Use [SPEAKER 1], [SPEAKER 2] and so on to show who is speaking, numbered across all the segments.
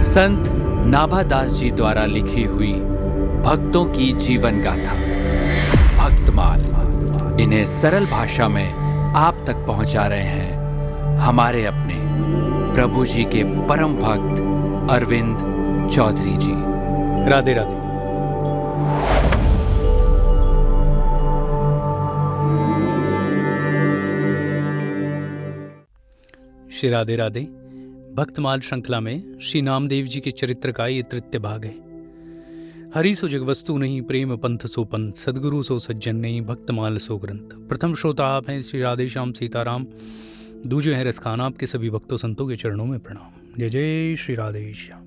[SPEAKER 1] संत नाभादास जी द्वारा लिखी हुई भक्तों की जीवन गाथा भक्तमाल, जिन्हें सरल भाषा में आप तक पहुंचा रहे हैं हमारे अपने प्रभु जी के परम भक्त अरविंद चौधरी जी।
[SPEAKER 2] राधे राधे। श्री राधे राधे। भक्तमाल श्रृंखला में श्री नामदेव जी के चरित्र का ये तृतीय भाग है। हरि सो जग वस्तु नहीं, प्रेम पंथ सो पंथ, सदगुरु सो सज्जन नहीं, भक्तमाल सो ग्रंथ। प्रथम श्रोता आप हैं श्री राधे श्याम सीताराम, दूजे हैं रसखान। आपके सभी भक्तों संतों के चरणों में प्रणाम। जय जय श्री राधे श्याम।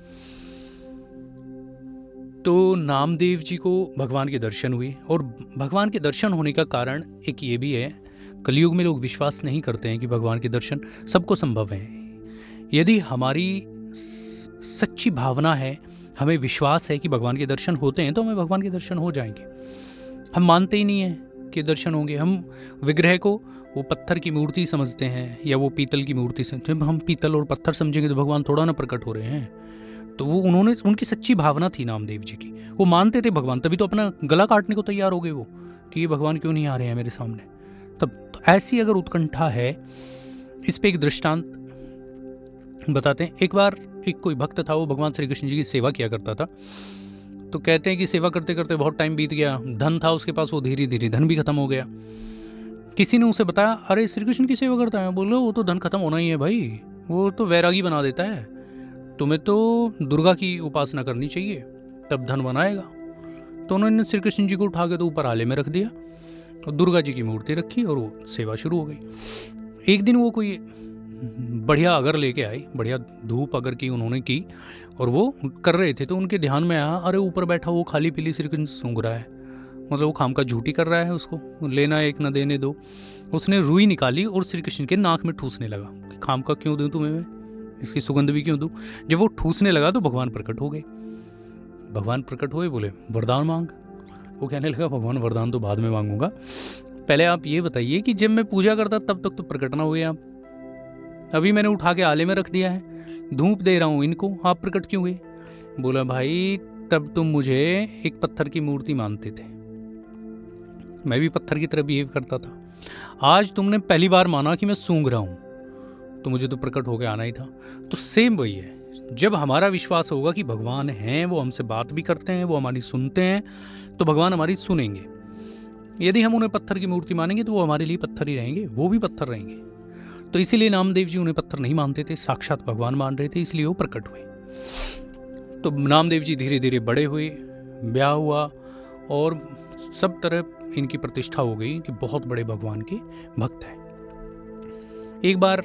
[SPEAKER 2] तो नामदेव जी को भगवान के दर्शन हुए, और भगवान के दर्शन होने का कारण एक ये भी है, कलयुग में लोग विश्वास नहीं करते हैं कि भगवान के दर्शन सबको संभव हैं। यदि हमारी सच्ची भावना है, हमें विश्वास है कि भगवान के दर्शन होते हैं, तो हमें भगवान के दर्शन हो जाएंगे। हम मानते ही नहीं हैं कि दर्शन होंगे। हम विग्रह को वो पत्थर की मूर्ति समझते हैं या वो पीतल की मूर्ति से। जब हम पीतल और पत्थर समझेंगे तो भगवान थोड़ा ना प्रकट हो रहे हैं। तो वो उनकी सच्ची भावना थी नामदेव जी की। वो मानते थे भगवान, तभी तो अपना गला काटने को तैयार हो गए वो, कि ये भगवान क्यों नहीं आ रहे हैं मेरे सामने। तब तो ऐसी अगर उत्कंठा है, इस पे एक दृष्टांत बताते हैं। एक बार एक कोई भक्त था, वो भगवान श्री कृष्ण जी की सेवा किया करता था। तो कहते हैं कि सेवा करते करते बहुत टाइम बीत गया, धन था उसके पास, वो धीरे धीरे धन भी खत्म हो गया। किसी ने उसे बताया, अरे श्री कृष्ण की सेवा करता है। बोलो वो तो धन खत्म होना ही है भाई, वो तो वैरागी बना देता है, तुम्हें तो दुर्गा की उपासना करनी चाहिए, तब धन बनाएगा। तो उन्होंने श्री कृष्ण जी को उठा के तो ऊपर आले में रख दिया, और दुर्गा जी की मूर्ति रखी, और वो सेवा शुरू हो गई। एक दिन वो कोई बढ़िया अगर लेके आई, बढ़िया धूप अगर की उन्होंने की, और वो कर रहे थे, तो उनके ध्यान में आया, अरे ऊपर बैठा वो खाली पीली श्री कृष्ण सूंघ रहा है, मतलब वो खाम का झूठी कर रहा है, उसको लेना एक न देने दो। उसने रुई निकाली और श्री कृष्ण के नाक में ठूसने लगा कि खाम का क्यों दूं तुम्हें मैं, इसकी सुगंध भी क्यों दूं। जब वो ठूसने लगा तो भगवान प्रकट हो गए। भगवान प्रकट हुए, बोले वरदान मांग। वो कहने लगा, भगवान वरदान तो बाद में मांगूंगा, पहले आप ये बताइए कि जब मैं पूजा करता तब तक तो प्रकट ना हुए आप, अभी मैंने उठा के आले में रख दिया है, धूप दे रहा हूँ इनको, आप प्रकट क्यों हुए। बोला, भाई तब तुम मुझे एक पत्थर की मूर्ति मानते थे, मैं भी पत्थर की तरह बिहेव करता था। आज तुमने पहली बार माना कि मैं सूंघ रहा हूँ, तो मुझे तो प्रकट होकर आना ही था। तो सेम वही है, जब हमारा विश्वास होगा कि भगवान हैं, वो हमसे बात भी करते हैं, वो हमारी सुनते हैं, तो भगवान हमारी सुनेंगे। यदि हम उन्हें पत्थर की मूर्ति मानेंगे तो वो हमारे लिए पत्थर ही रहेंगे, वो भी पत्थर रहेंगे। तो इसीलिए नामदेव जी उन्हें पत्थर नहीं मानते थे, साक्षात भगवान मान रहे थे, इसलिए वो प्रकट हुए। तो नामदेव जी धीरे धीरे बड़े हुए, ब्याह हुआ, और सब तरह इनकी प्रतिष्ठा हो गई कि बहुत बड़े भगवान के भक्त हैं। एक बार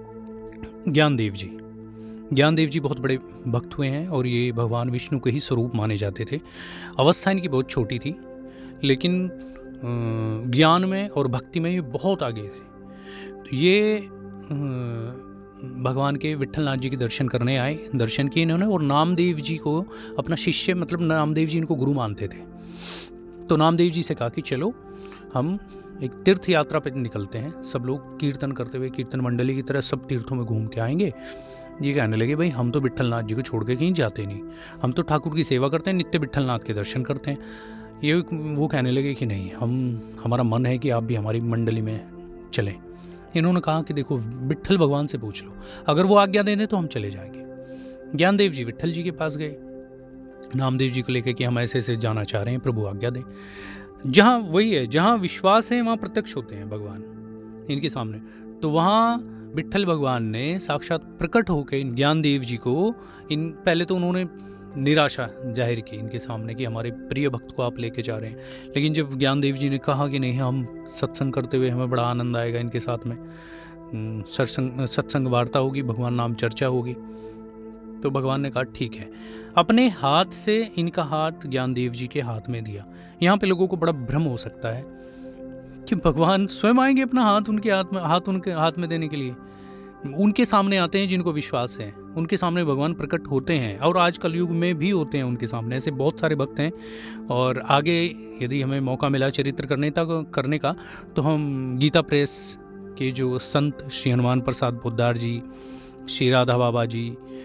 [SPEAKER 2] ज्ञानदेव जी बहुत बड़े भक्त हुए हैं, और ये भगवान विष्णु के ही स्वरूप माने जाते थे। अवस्था इनकी बहुत छोटी थी, लेकिन ज्ञान में और भक्ति में ये बहुत आगे थे। तो ये भगवान के विट्ठलनाथ जी के दर्शन करने आए, दर्शन किए इन्होंने, और नामदेव जी को अपना शिष्य, मतलब नामदेव जी इनको गुरु मानते थे। तो नामदेव जी से कहा कि चलो हम एक तीर्थ यात्रा पर निकलते हैं, सब लोग कीर्तन करते हुए, कीर्तन मंडली की तरह सब तीर्थों में घूम के आएंगे। ये कहने लगे, भाई हम तो विट्ठलनाथ जी को छोड़ के कहीं जाते नहीं, हम तो ठाकुर की सेवा करते हैं, नित्य विट्ठलनाथ के दर्शन करते हैं। ये वो कहने लगे कि नहीं, हमारा मन है कि आप भी हमारी मंडली में चलें। इन्होंने कहा कि देखो विट्ठल भगवान से पूछ लो, अगर वो आज्ञा दे दें तो हम चले जाएंगे। ज्ञानदेव जी विट्ठल जी के पास गए, नामदेव जी को लेकर कि हम ऐसे ऐसे जाना चाह रहे हैं, प्रभु आज्ञा दें। जहाँ वही है, जहाँ विश्वास है वहाँ प्रत्यक्ष होते हैं भगवान इनके सामने। तो वहाँ विट्ठल भगवान ने साक्षात प्रकट होकर ज्ञानदेव जी को, पहले तो उन्होंने निराशा जाहिर की इनके सामने कि हमारे प्रिय भक्त को आप लेके जा रहे हैं। लेकिन जब ज्ञानदेव जी ने कहा कि नहीं, हम सत्संग करते हुए हमें बड़ा आनंद आएगा, इनके साथ में सत्संग वार्ता होगी, भगवान नाम चर्चा होगी, तो भगवान ने कहा ठीक है। अपने हाथ से इनका हाथ ज्ञानदेव जी के हाथ में दिया। यहाँ पे लोगों को बड़ा भ्रम हो सकता है कि भगवान स्वयं आएंगे अपना हाथ उनके हाथ में देने के लिए। उनके सामने आते हैं जिनको विश्वास है, उनके सामने भगवान प्रकट होते हैं, और आज कलयुग में भी होते हैं उनके सामने। ऐसे बहुत सारे भक्त हैं, और आगे यदि हमें मौका मिला चरित्र करने का, तो हम गीता प्रेस के जो संत श्री हनुमान प्रसाद पोद्दार जी, श्री राधा बाबा जी,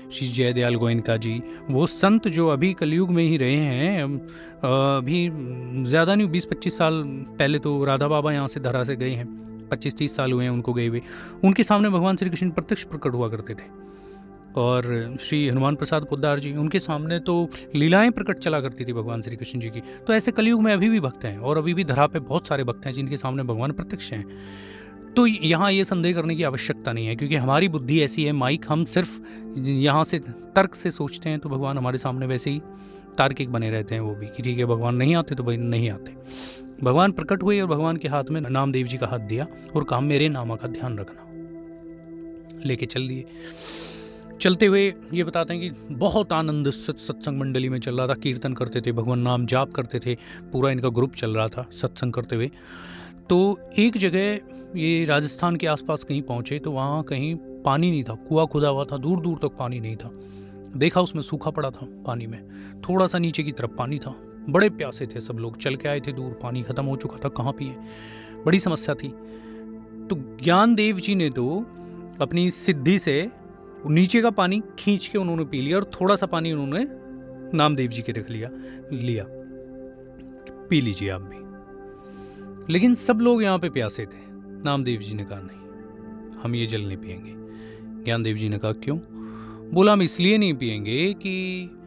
[SPEAKER 2] श्री जयदयाल गोयनका जी, वो संत जो अभी कलयुग में ही रहे हैं, अभी ज़्यादा नहीं 20-25 साल पहले तो राधा बाबा यहाँ से धरा से गए हैं, 25-30 साल हुए हैं उनको गए हुए। उनके सामने भगवान श्री कृष्ण प्रत्यक्ष प्रकट हुआ करते थे। और श्री हनुमान प्रसाद पोद्दार जी, उनके सामने तो लीलाएं प्रकट चला करती थी भगवान श्री कृष्ण जी की। तो ऐसे कलयुग में अभी भी भक्त हैं, और अभी भी धरा पे बहुत सारे भक्त हैं जिनके सामने भगवान प्रत्यक्ष हैं। तो यहाँ ये संदेह करने की आवश्यकता नहीं है, क्योंकि हमारी बुद्धि ऐसी है माइक, हम सिर्फ यहाँ से तर्क से सोचते हैं तो भगवान हमारे सामने वैसे ही तार्किक बने रहते हैं वो भी, कि ठीक है भगवान नहीं आते तो भाई नहीं आते। भगवान प्रकट हुए और भगवान के हाथ में नामदेव जी का हाथ दिया और कहा मेरे नामा का ध्यान रखना, लेके चल दिए। चलते हुए ये बताते हैं कि बहुत आनंद सत्संग मंडली में चल रहा था, कीर्तन करते थे, भगवान नाम जाप करते थे, पूरा इनका ग्रुप चल रहा था सत्संग करते हुए। तो एक जगह ये राजस्थान के आसपास कहीं पहुँचे तो वहाँ कहीं पानी नहीं था, कुआं खुदा हुआ था, दूर दूर तक पानी नहीं था। देखा उसमें सूखा पड़ा था, पानी में थोड़ा सा नीचे की तरफ पानी था। बड़े प्यासे थे सब लोग, चल के आए थे दूर, पानी खत्म हो चुका था, कहाँ पिए, बड़ी समस्या थी। तो ज्ञानदेव जी ने तो अपनी सिद्धि से नीचे का पानी खींच के उन्होंने पी लिया, और थोड़ा सा पानी उन्होंने नामदेव जी के रख लिया, पी लीजिए आप भी। लेकिन सब लोग यहाँ पे प्यासे थे। नामदेव जी ने कहा नहीं, हम ये जल नहीं पिएंगे। ज्ञानदेव जी ने कहा क्यों? बोला हम इसलिए नहीं पिएंगे कि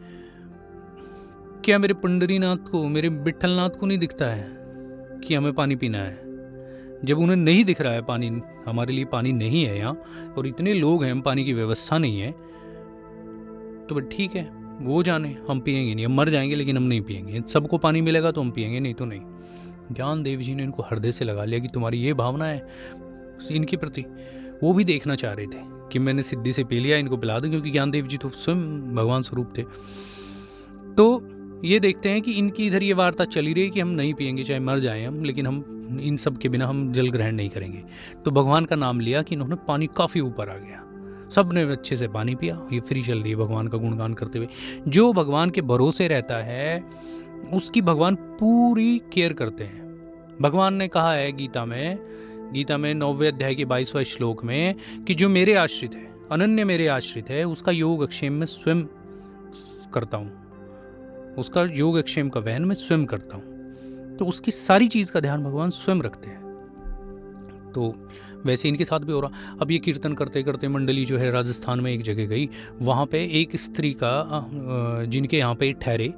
[SPEAKER 2] क्या मेरे पंडरीनाथ को, मेरे विट्ठलनाथ को नहीं दिखता है कि हमें पानी पीना है? जब उन्हें नहीं दिख रहा है पानी, हमारे लिए पानी नहीं है यहाँ और इतने लोग हैं, पानी की व्यवस्था नहीं है, तो ठीक है वो जाने, हम पिएंगे नहीं, हम मर जाएंगे लेकिन हम नहीं पिएंगे। सबको पानी मिलेगा तो हम पिएंगे, नहीं तो नहीं। ज्ञानदेव जी ने इनको हृदय से लगा लिया कि तुम्हारी ये भावना है इनके प्रति। वो भी देखना चाह रहे थे कि मैंने सिद्धि से पी लिया, इनको पिला दूं, क्योंकि ज्ञानदेव जी तो स्वयं भगवान स्वरूप थे। तो ये देखते हैं कि इनकी इधर ये वार्ता चली रही कि हम नहीं पिएंगे चाहे मर जाएं हम, लेकिन हम इन सब के बिना हम जल ग्रहण नहीं करेंगे। तो भगवान का नाम लिया कि इन्होंने पानी काफ़ी ऊपर आ गया, सब ने अच्छे से पानी पिया, ये फ्री चल रही है भगवान का गुणगान करते हुए। जो भगवान के भरोसे रहता है उसकी भगवान पूरी केयर करते हैं। भगवान ने कहा है गीता में 9वें अध्याय के 22वें श्लोक में कि जो मेरे आश्रित है, अनन्य मेरे आश्रित है, उसका योगक्षेम में स्वयं करता हूँ, उसका योगक्षेम का वहन मैं स्वयं करता हूँ। तो उसकी सारी चीज़ का ध्यान भगवान स्वयं रखते हैं। तो वैसे इनके साथ भी हो रहा। अब ये कीर्तन करते करते मंडली जो है राजस्थान में एक जगह गई, वहाँ पे एक स्त्री का जिनके यहाँ पे ठहरे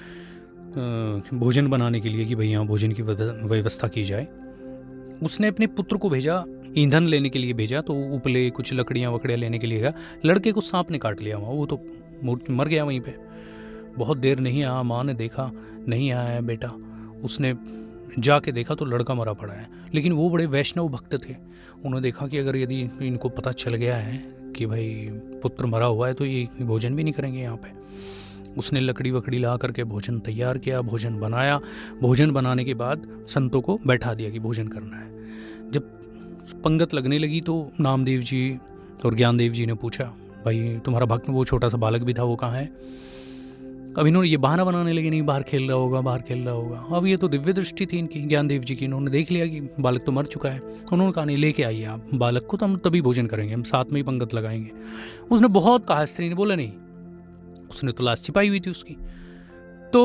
[SPEAKER 2] भोजन बनाने के लिए कि भाई यहाँ भोजन की व्यवस्था की जाए, उसने अपने पुत्र को भेजा, ईंधन लेने के लिए भेजा। तो उपले कुछ लकड़ियाँ वकड़ियाँ लेने के लिए गया, लड़के को सांप ने काट लिया वहाँ, वो तो मर गया वहीं पे। बहुत देर नहीं आया, माँ ने देखा नहीं आया है बेटा, उसने जाके देखा तो लड़का मरा पड़ा है। लेकिन वो बड़े वैष्णव भक्त थे, उन्होंने देखा कि अगर यदि इनको पता चल गया है कि भाई पुत्र मरा हुआ है तो ये भोजन भी नहीं करेंगे यहाँ पे। उसने लकड़ी वकड़ी ला करके भोजन तैयार किया, भोजन बनाया। भोजन बनाने के बाद संतों को बैठा दिया कि भोजन करना है। जब पंगत लगने लगी तो नामदेव जी और ज्ञानदेव जी ने पूछा, भाई तुम्हारा भक्त वो छोटा सा बालक भी था, वो कहाँ है? अब इन्होंने ये बहाना बनाने लगे, नहीं बाहर खेल रहा होगा, बाहर खेल रहा होगा। अब ये तो दिव्य दृष्टि थी इनकी, ज्ञानदेव जी की, इन्होंने देख लिया कि बालक तो मर चुका है। उन्होंने कहा नहीं, लेके आइए आप बालक को, तो हम तभी भोजन करेंगे, हम साथ में ही पंगत लगाएंगे। उसने बहुत कहा, स्त्री ने बोला नहीं, उसने तो लाश छिपाई हुई थी उसकी। तो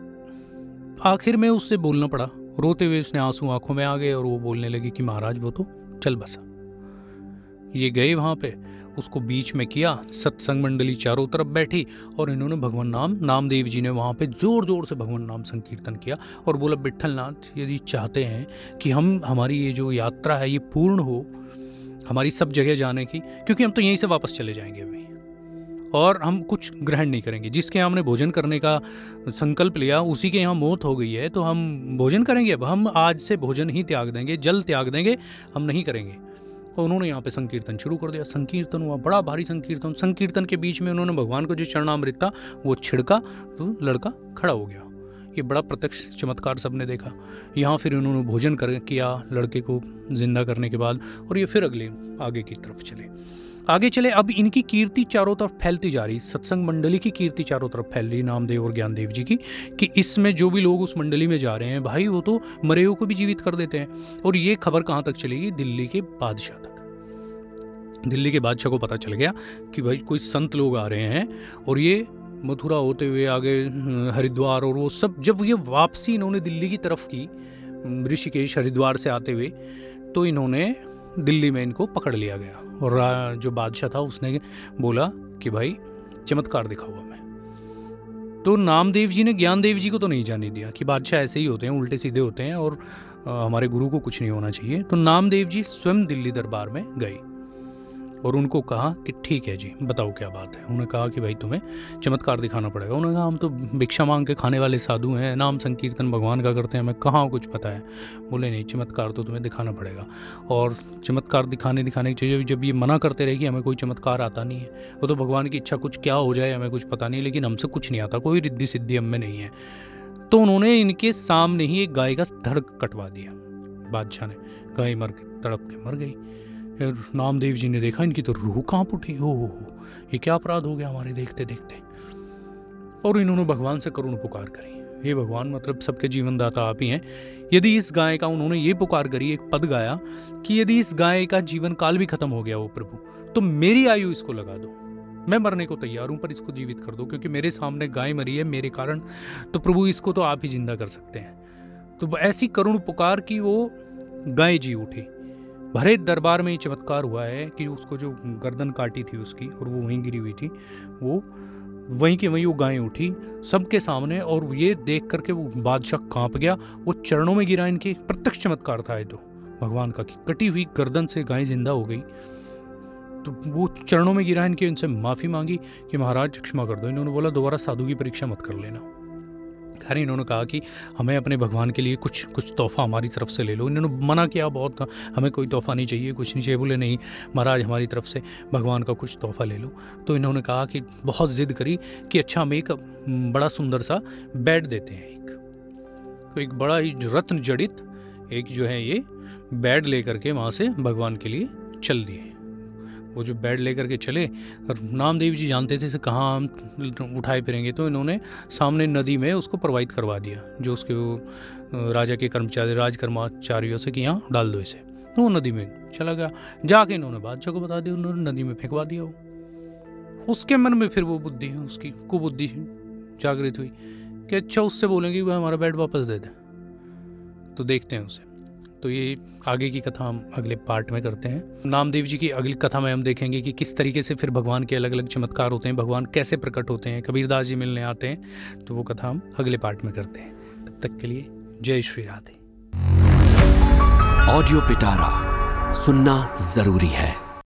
[SPEAKER 2] आखिर में उससे बोलना पड़ा, रोते हुए उसने आंसू आंखों में आ गए और वो बोलने लगी कि महाराज वो तो चल बसा। ये गए वहाँ पे, उसको बीच में किया, सत्संग मंडली चारों तरफ बैठी और इन्होंने भगवान नामदेव जी ने वहाँ पे जोर जोर से भगवान नाम संकीर्तन किया और बोला विट्ठलनाथ यदि चाहते हैं कि हमारी ये जो यात्रा है ये पूर्ण हो, हमारी सब जगह जाने की, क्योंकि हम तो यहीं से वापस चले जाएंगे अभी और हम कुछ ग्रहण नहीं करेंगे। जिसके यहाँ हमने भोजन करने का संकल्प लिया उसी के यहाँ मौत हो गई है, तो हम भोजन करेंगे? अब हम आज से भोजन ही त्याग देंगे, जल त्याग देंगे, हम नहीं करेंगे। तो उन्होंने यहाँ पे संकीर्तन शुरू कर दिया। संकीर्तन हुआ, बड़ा भारी संकीर्तन। संकीर्तन के बीच में उन्होंने भगवान को जो चरणामृत था वो छिड़का तो लड़का खड़ा हो गया। ये बड़ा प्रत्यक्ष चमत्कार सबने देखा। यहाँ फिर उन्होंने भोजन किया लड़के को जिंदा करने के बाद, और ये फिर आगे की तरफ आगे चले। अब इनकी कीर्ति चारों तरफ फैलती जा रही, सत्संग मंडली की कीर्ति चारों तरफ फैल रही, नामदेव और ज्ञानदेव जी की, कि इसमें जो भी लोग उस मंडली में जा रहे हैं भाई वो तो मरे हुए को भी जीवित कर देते हैं। और ये खबर कहाँ तक चलेगी? दिल्ली के बादशाह तक। दिल्ली के बादशाह को पता चल गया कि भाई कोई संत लोग आ रहे हैं और ये मथुरा होते हुए आगे हरिद्वार और वो सब, जब ये वापसी इन्होंने दिल्ली की तरफ की ऋषिकेश हरिद्वार से आते हुए, तो इन्होंने दिल्ली में इनको पकड़ लिया गया और जो बादशाह था उसने बोला कि भाई चमत्कार दिखाओ हमें। तो नामदेव जी ने ज्ञानदेव जी को तो नहीं जाने दिया कि बादशाह ऐसे ही होते हैं, उल्टे सीधे होते हैं और हमारे गुरु को कुछ नहीं होना चाहिए। तो नामदेव जी स्वयं दिल्ली दरबार में गए और उनको कहा कि ठीक है जी, बताओ क्या बात है। उन्होंने कहा कि भाई तुम्हें चमत्कार दिखाना पड़ेगा। उन्होंने कहा हम तो भिक्षा मांग के खाने वाले साधु हैं, नाम संकीर्तन भगवान का करते हैं, हमें कहाँ कुछ पता है। बोले नहीं, चमत्कार तो तुम्हें दिखाना पड़ेगा। और चमत्कार दिखाने की चीज़ें जब ये मना करते रहे कि हमें कोई चमत्कार आता नहीं है, वो तो भगवान की इच्छा, कुछ क्या हो जाए हमें कुछ पता नहीं, लेकिन हमसे कुछ नहीं आता, कोई रिद्धि सिद्धि हम में नहीं है। तो उन्होंने इनके सामने ही एक गाय का धड़ कटवा दिया। बादशाह ने, गाय मर के तड़प के मर गई। नामदेव जी ने देखा इनकी तो रूह कांप उठी, हो ये क्या अपराध हो गया हमारे देखते देखते। और इन्होंने भगवान से करुण पुकार करी, हे भगवान, मतलब सबके जीवन दाता आप ही हैं, यदि इस गाय का, उन्होंने ये पुकार करी, एक पद गाया कि यदि इस गाय का जीवन काल भी खत्म हो गया हो प्रभु, तो मेरी आयु इसको लगा दो, मैं मरने को तैयार हूं, पर इसको जीवित कर दो, क्योंकि मेरे सामने गाय मरी है मेरे कारण, तो प्रभु इसको तो आप ही जिंदा कर सकते हैं। तो ऐसी करुण पुकार की वो गाय जी उठी। भरे दरबार में ये चमत्कार हुआ है कि उसको जो गर्दन काटी थी उसकी और वो वहीं गिरी हुई थी, वो वहीं के वहीं वो गाय उठी सबके सामने, और ये देख करके वो बादशाह कांप गया, वो चरणों में गिरा। इनके प्रत्यक्ष चमत्कार था ये तो भगवान का, कि कटी हुई गर्दन से गाय जिंदा हो गई। तो वो चरणों में गिरा इनके, उनसे माफ़ी मांगी कि महाराज क्षमा कर दो। इन्होंने बोला दोबारा साधु की परीक्षा मत कर लेना। खैर इन्होंने कहा कि हमें अपने भगवान के लिए कुछ तोहफा हमारी तरफ से ले लो। इन्होंने मना किया बहुत, हमें कोई तोहफा नहीं चाहिए, कुछ नहीं चाहिए। बोले नहीं महाराज, हमारी तरफ से भगवान का कुछ तोहफा ले लो। तो इन्होंने कहा कि बहुत ज़िद करी कि अच्छा हम एक बड़ा सुंदर सा बेड देते हैं, तो एक बड़ा ही रत्न जड़ित एक जो है ये बेड लेकर के वहाँ से भगवान के लिए चल दिए। वो जो बेड लेकर के चले, और नामदेव जी जानते थे कहाँ हम उठाए फिरेंगे, तो इन्होंने सामने नदी में उसको प्रवाहित करवा दिया, जो उसके वो राजा के कर्मचारी राजकर्मचारियों से कि यहाँ डाल दो इसे। तो वो नदी में चला गया। जाके इन्होंने बादशाह को बता दिया, उन्होंने नदी में फेंकवा दिया। उसके मन में फिर वो बुद्धि, उसकी कुबुद्धि जागृत हुई कि अच्छा उससे बोलेंगे वह हमारा बेड वापस दे दे। तो देखते हैं उसे। तो ये आगे की कथा हम अगले पार्ट में करते हैं। नामदेव जी की अगली कथा में हम देखेंगे कि किस तरीके से फिर भगवान के अलग अलग चमत्कार होते हैं, भगवान कैसे प्रकट होते हैं, कबीरदास जी मिलने आते हैं। तो वो कथा हम अगले पार्ट में करते हैं। तब तक के लिए जय श्री राधे।
[SPEAKER 1] ऑडियो पिटारा सुनना जरूरी है।